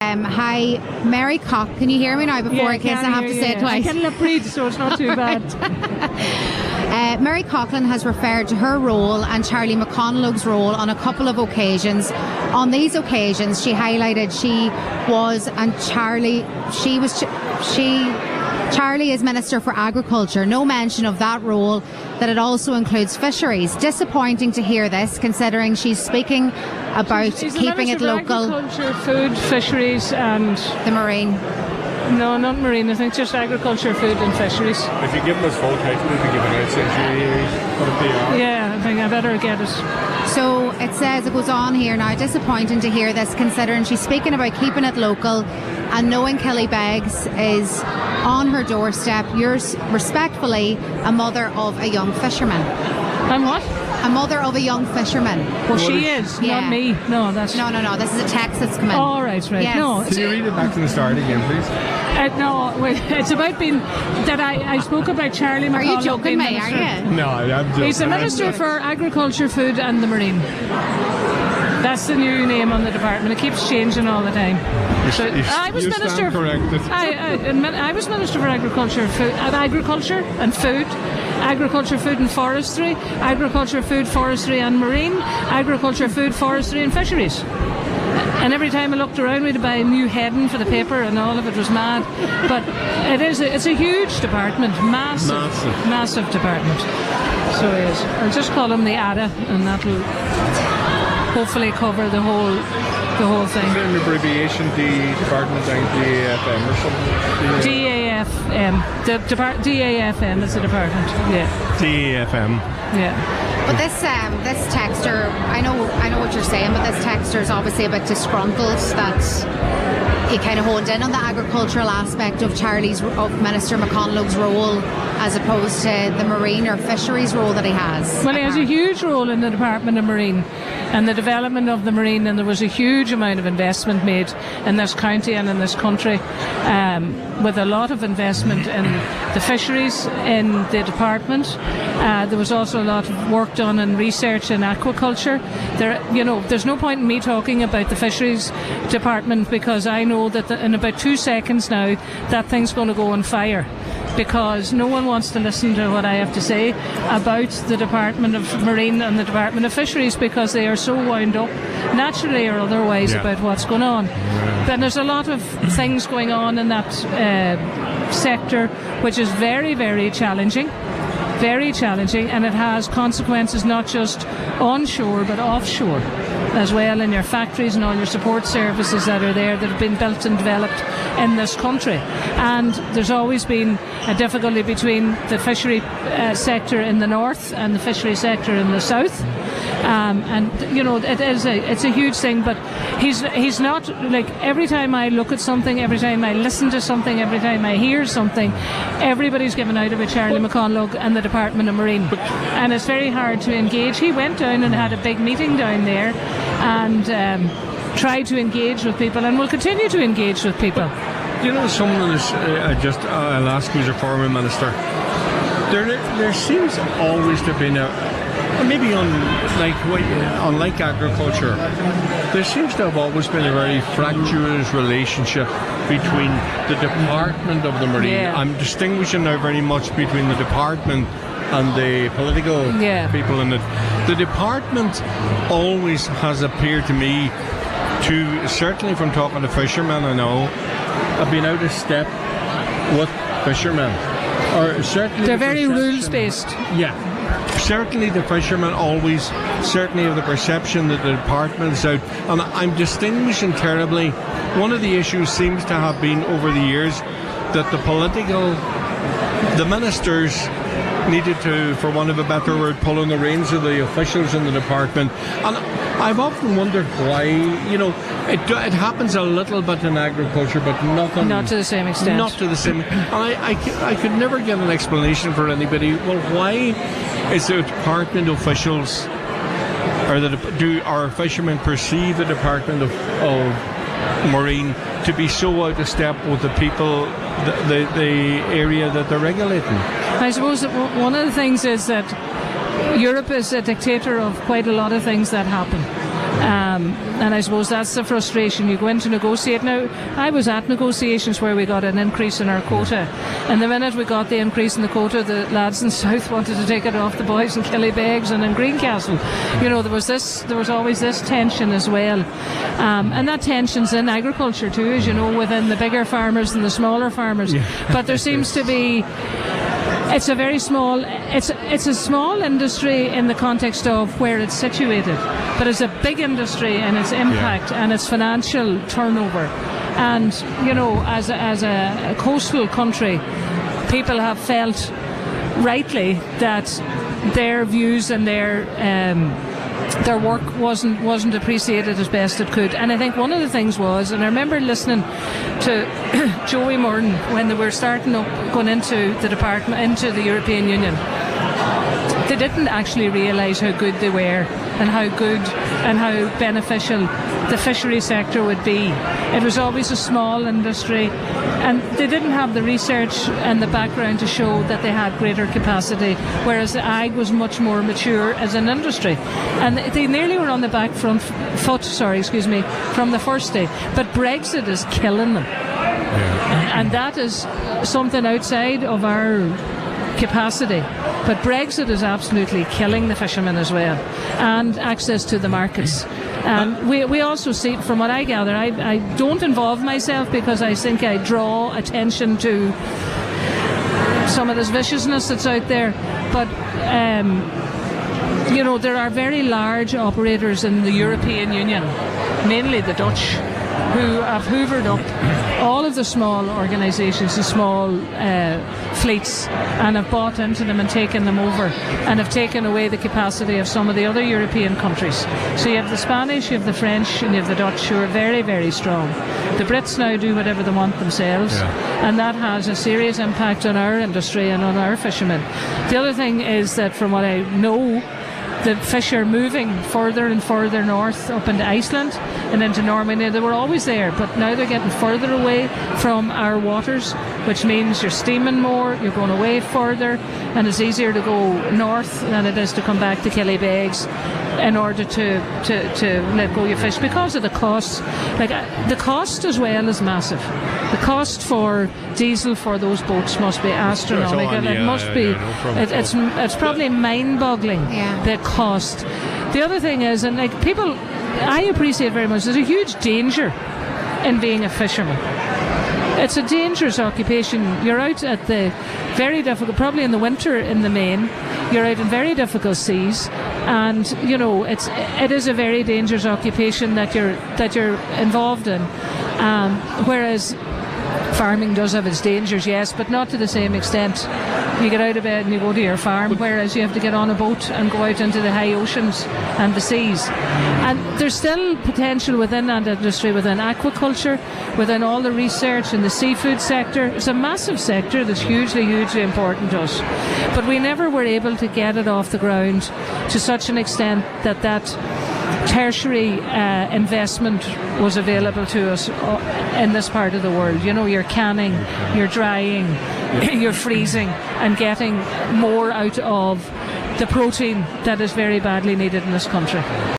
Hi, Mary Cock. Can you hear me now before in case I have to say it twice? I can lip read, so it's not too bad. Mary Coughlin has referred to her role and Charlie McConalogue's role on a couple of occasions. On these occasions, she highlighted Charlie is Minister for Agriculture. No mention of that role, that it also includes fisheries. Disappointing to hear this, considering she's speaking about she's keeping it local. Agriculture, food, fisheries, and the marine. No, not marine. I think just agriculture, food, and fisheries. If you give them his full title, if you give it out, says yeah, I think I better get it. So it says, it goes on here now, disappointing to hear this, considering she's speaking about keeping it local and knowing Killybegs is on her doorstep. Yours respectfully, a mother of a young fisherman. And what? A mother of a young fisherman. Well, she is, not me. No, that's... No. This is a text that's come in. Oh, right. Yes. No. Can you read it back to the start again, please? No, it's about being... That I spoke about Charlie McConalogue. Are you joking me, are you? No, I'm joking. He's the Minister for Agriculture, Food and the Marine. That's the new name on the department. It keeps changing all the time. I was Minister. Corrected. I was Minister for Agriculture, and Food. Agriculture, Food and Forestry, Agriculture, Food, Forestry and Marine, Agriculture, Food, Forestry and Fisheries. And every time I looked around, we had to buy a new heading for the paper, and all of it was mad. But it's a huge department, massive department. So it is. I'll just call him the ADA, and that will hopefully cover the whole thing. Is it an abbreviation, Department DAFM or something? DAFM. DAFM is the department. Yeah. DAFM. Yeah. But this texter, I know what you're saying, but this texter is obviously a bit disgruntled that he kind of honed in on the agricultural aspect of Minister McConalogue's role as opposed to the marine or fisheries role that he has. Well, he has a huge role in the Department of Marine and the development of the marine, and there was a huge amount of investment made in this county and in this country, with a lot of investment in the fisheries in the department. There was also a lot of work done in research in aquaculture. There's no point in me talking about the fisheries department, because I know that in about 2 seconds now that thing's going to go on fire, because no one wants to listen to what I have to say about the Department of Marine and the Department of Fisheries, because they are so wound up, naturally or otherwise, about what's going on. Then there's a lot of things going on in that sector which is very, very challenging. Very challenging, and it has consequences not just onshore but offshore as well, in your factories and all your support services that are there, that have been built and developed in this country. And there's always been a difficulty between the fishery sector in the north and the fishery sector in the south. It's a huge thing, but he's not, like, every time I look at something, every time I listen to something, every time I hear something, everybody's given out about Charlie McConalogue and the Department of Marine, and it's very hard to engage. He went down and had a big meeting down there and tried to engage with people, and will continue to engage with people. Someone is I'll ask who's a former minister. There seems always to have been maybe unlike agriculture, there seems to have always been a very fractious relationship between the Department of the Marine. Yeah. I'm distinguishing now very much between the department and the political people in it. The department always has appeared to me to, certainly from talking to fishermen I know, have been out of step with fishermen. Or certainly they're very rules-based. Yeah. Certainly the fishermen always certainly have the perception that the department is out, and I'm distinguishing terribly. One of the issues seems to have been over the years that the ministers needed to, for want of a better word, pull on the reins of the officials in the department. And I've often wondered why. It happens a little bit in agriculture, but not to the same extent. Not to the same. And I could never get an explanation for anybody. Well, why is the department officials, or do our fishermen perceive the Department of Marine to be so out of step with the people, the area that they're regulating? I suppose that one of the things is that Europe is a dictator of quite a lot of things that happen. And I suppose that's the frustration. You go in to negotiate. Now, I was at negotiations where we got an increase in our quota, and the minute we got the increase in the quota, the lads in South wanted to take it off the boys in Killybegs and in Greencastle. You know, there was always this tension as well, and that tension's in agriculture too, as you know, within the bigger farmers and the smaller farmers. But there seems to be. It's a small industry in the context of where it's situated, but it's a big industry in its impact and its financial turnover. And, you know, as a coastal country, people have felt rightly that their views and their work wasn't appreciated as best it could. And I think one of the things was, and I remember listening to Joey Murden when they were starting up, going into the department, into the European Union, they didn't actually realise how good they were and how good and how beneficial the fishery sector would be. It was always a small industry, and they didn't have the research and the background to show that they had greater capacity, whereas the ag was much more mature as an industry. And they nearly were on the back foot from the first day. But Brexit is killing them. And that is something outside of our capacity. But Brexit is absolutely killing the fishermen as well, and access to the markets. And we also see, from what I gather, I don't involve myself because I think I draw attention to some of this viciousness that's out there. But, you know, there are very large operators in the European Union, mainly the Dutch, who have hoovered up all of the small organisations, the small fleets, and have bought into them and taken them over, and have taken away the capacity of some of the other European countries. So you have the Spanish, you have the French, and you have the Dutch, who are very, very strong. The Brits now do whatever they want themselves, and that has a serious impact on our industry and on our fishermen. The other thing is that, from what I know, the fish are moving further and further north, up into Iceland and into Norway. They were always there, but now they're getting further away from our waters, which means you're steaming more, you're going away further, and it's easier to go north than it is to come back to Killybegs in order to let go your fish, because of the costs. Like, the cost as well is massive. The cost for diesel for those boats must be astronomical. It must be. It's probably mind-boggling, the cost. The other thing is, and like people, I appreciate very much, there's a huge danger in being a fisherman. It's a dangerous occupation. You're out at the very difficult, probably in the winter in the main, you're out in very difficult seas, and you know it is a very dangerous occupation that you're involved in. Whereas farming does have its dangers, yes, but not to the same extent. You get out of bed and you go to your farm, whereas you have to get on a boat and go out into the high oceans and the seas. And there's still potential within that industry, within aquaculture, within all the research in the seafood sector. It's a massive sector that's hugely, hugely important to us. But we never were able to get it off the ground to such an extent that tertiary investment was available to us in this part of the world. You know, you're canning, you're drying, you're freezing, and getting more out of the protein that is very badly needed in this country.